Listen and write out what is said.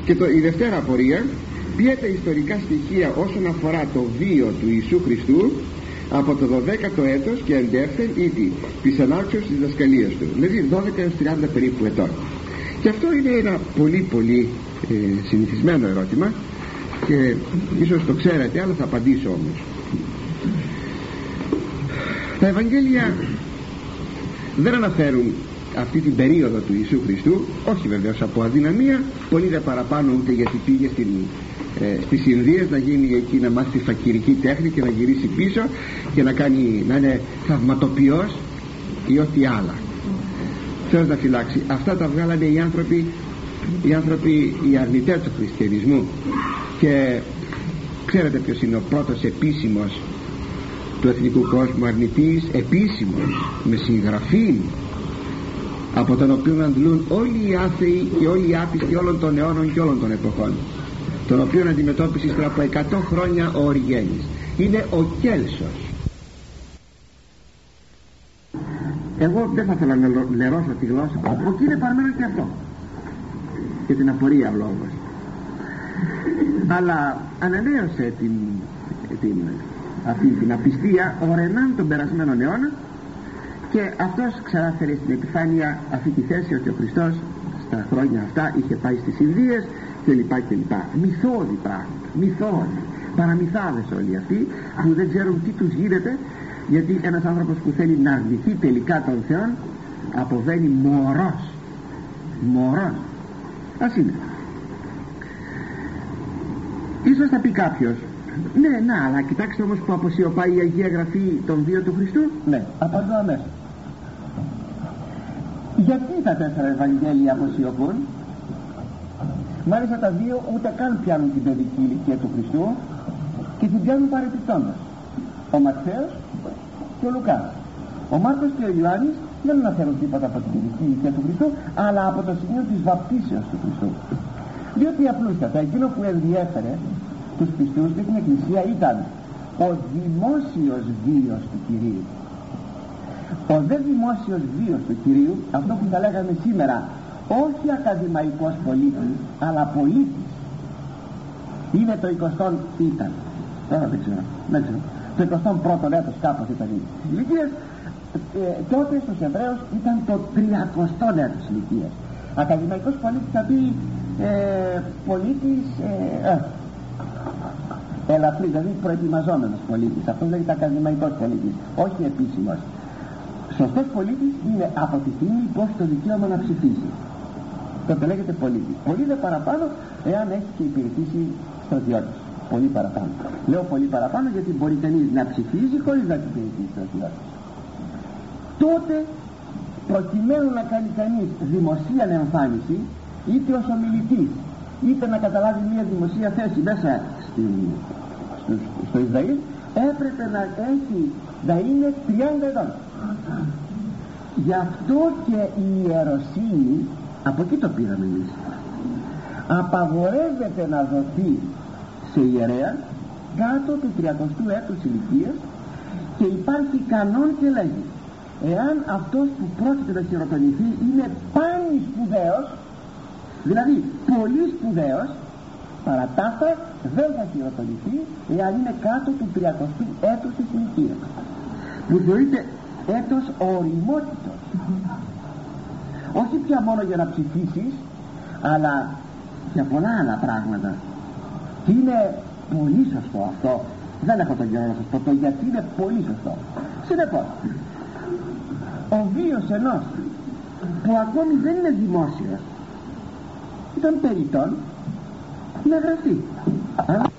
Και η δευτέρα απορία: ποια τα ιστορικά στοιχεία όσον αφορά το βίο του Ιησού Χριστού από το 12ο έτος και εντεύθεν ήδη της ανάρξεως της διδασκαλίας του, δηλαδή 12 έως 30 περίπου ετών. Και αυτό είναι ένα πολύ συνηθισμένο ερώτημα και ίσως το ξέρετε, αλλά θα απαντήσω όμως. Τα Ευαγγέλια δεν αναφέρουν αυτή την περίοδο του Ιησού Χριστού, όχι βεβαίως από αδυναμία, πολύ δε παραπάνω, ούτε γιατί πήγε στις Ινδίες να γίνει εκεί, να μάθει φακυρική τέχνη και να γυρίσει πίσω και να είναι θαυματοποιός ή ό,τι άλλα. Θεός να φυλάξει. Αυτά τα βγάλανε οι άνθρωποι οι αρνητές του χριστιανισμού. Και ξέρετε ποιος είναι ο πρώτος επίσημος του εθνικού κόσμου αρνητής, επίσημος, με συγγραφή, από τον οποίο αντλούν όλοι οι άθεοι και όλοι οι άπιστοι όλων των αιώνων και όλων των εποχών, τον οποίον αντιμετώπισε ύστερα από 100 χρόνια ο Οριγένης? Είναι ο Κέλσος. Εγώ δεν θα ήθελα να λερώσω τη γλώσσα από εκεί, είναι παραμένω και αυτό και την απορία λόγος, αλλά ανανέωσε αυτή την απιστία ο Ρενάν τον περασμένο αιώνα, και αυτός ξανάφερε στην επιφάνεια αυτή τη θέση ότι ο Χριστός στα χρόνια αυτά είχε πάει στις Ινδίες κλπ. Μυθώδη πράγματα, παραμυθάδες όλοι αυτοί που δεν ξέρουν τι τους γίνεται, γιατί ένας άνθρωπος που θέλει να αρνηθεί τελικά τον Θεό αποβαίνει μωρός. Ας είναι. Ίσως θα πει κάποιος, ναι, αλλά κοιτάξτε όμως που αποσιωπάει η Αγία Γραφή τον βίο του Χριστού. Ναι, απαντώ αμέσως. Γιατί τα 4 Ευαγγέλια αποσιωπούν? Μάλιστα τα 2 ούτε καν πιάνουν την παιδική ηλικία του Χριστού και την πιάνουν παρεπιπτόντως. Ο Ματθαίος και ο Λουκάς. Ο Μάρκος και ο Ιωάννης δεν αναφέρουν τίποτα από την παιδική ηλικία του Χριστού, αλλά από το σημείο της βαπτίσεως του Χριστού. Διότι απλούστατα εκείνο που ενδιέφερε τους πιστούς και την Εκκλησία ήταν ο δημόσιος βίος του Κυρίου. Ο δε δημόσιος βίος του Κυρίου, αυτό που θα λέγαμε σήμερα όχι ακαδημαϊκός πολίτης, αλλά πολίτης, είναι το 20ο ήταν, τώρα δεν ξέρω, το 21ο έτος κάπως ήταν οι ηλικίες, τότε στους Εβραίους ήταν το 30ο έτος ηλικίας. Ακαδημαϊκός πολίτης θα πει πολίτης ελαφρύ, δηλαδή προετοιμαζόμενος πολίτης. Αυτό λέγεται ακαδημαϊκός πολίτης, όχι επίσημος. Σωστός πολίτης είναι από τη στιγμή που έχει το δικαίωμα να ψηφίσει, τότε λέγεται πολίτης. Πολύ δε παραπάνω εάν έχει και υπηρετήσει στρατιώτης. Πολύ παραπάνω. Λέω πολύ παραπάνω γιατί μπορεί κανείς να ψηφίζει χωρίς να υπηρετήσει στρατιώτης. Τότε προκειμένου να κάνει κανείς δημοσία εμφάνιση, είτε ως ομιλητής είτε να καταλάβει μια δημοσία θέση μέσα στο Ισραήλ, έπρεπε να είναι 30 ετών. Γι' αυτό και η ιεροσύνη, από εκεί το πήραμε εμείς, απαγορεύεται να δοθεί σε ιερέα κάτω του 30ου έτους ηλικίας, και υπάρχει κανόν και λέγει, εάν αυτός που πρόκειται να χειροτονηθεί είναι πάνη σπουδαίος, δηλαδή πολύ σπουδαίος, παρά ταύτα δεν θα χειροτονηθεί εάν είναι κάτω του 30ου έτους της ηλικίας, που θεωρείται έτος οριμότητος. Όχι πια μόνο για να ψηφίσεις, αλλά για πολλά άλλα πράγματα. Και είναι πολύ σωστό αυτό. Δεν έχω τον καιρό να σας πω το γιατί είναι πολύ σωστό. Συνεπώς, ο βίος ενός που ακόμη δεν είναι δημόσιος, ήταν περιττόν να γραφτεί.